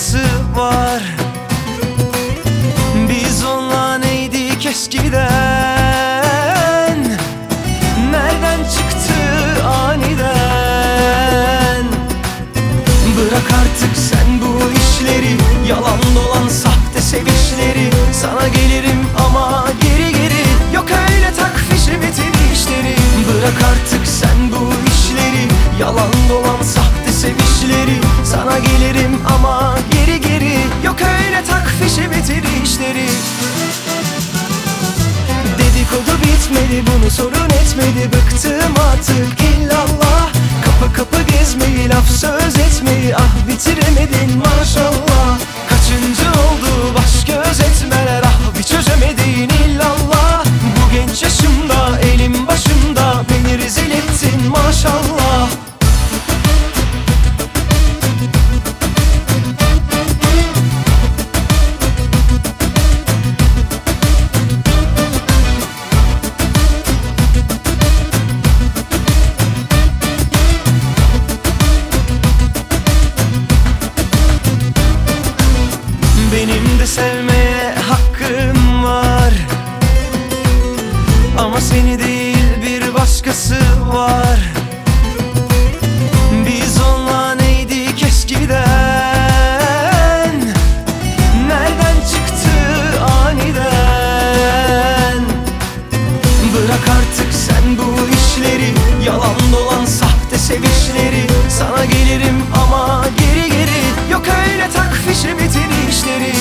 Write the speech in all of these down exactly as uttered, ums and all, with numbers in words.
başkası var. Biz onunla neydik eskiden? Nereden çıktı aniden? Bırak artık sen bu işleri, yalan dolan sahte sevişleri. Sana gelirim ama geri geri, yok öyle tak fişi bitir işleri. Bırak artık sen bu işleri, yalan dolan sahte sevişleri. Sana gelirim ama geri geri, yok öyle tak fişi bitir işleri. Dedikodu bitmedi, bunu sorun etmedi. Bıktım artık illallah, kapı kapı gezmeyi, laf söz etmeyi. Ah bitiremedin maşallah. Kaçıncı oldu baş göz etmeler, ah bir çözemedin illallah. Bu genç yaşımda elim başımda, beni rezil ettin maşallah. Benim de sevmeye hakkım var, ama seni değil bir başkası var. Biz onunla neydik eskiden? Nereden çıktı aniden? Bırak artık sen bu işleri, yalan dolan sahte sevişleri. Sana gelirim ama geri geri, yok öyle tak fişi bitir işleri.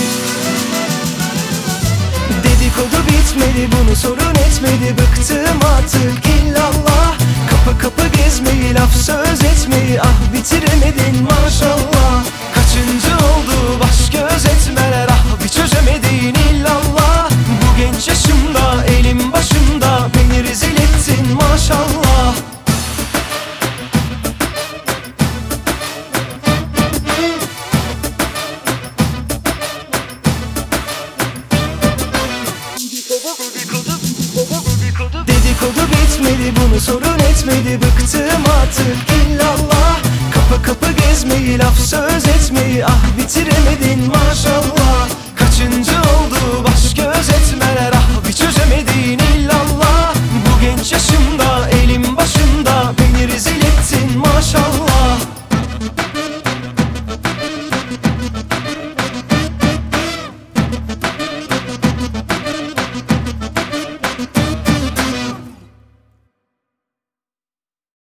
Dedikodu bitmedi, bunu sorun etmedi. Bıktım artık illallah, kapı kapı gezmeyi, laf söz etmeyi. Ah bitiremedin maşallah. Kaçıncı oldu baş göz etmeler, ah bir çözemedin illallah. Bu genç yaşımda elim başımda, beni rezil ettin maşallah. Dedikodu bitmedi, bunu sorun etmedi. Bıktım artık illallah, kapı kapı gezmeyi, laf söz etmeyi. Ah bitiremedin maşallah.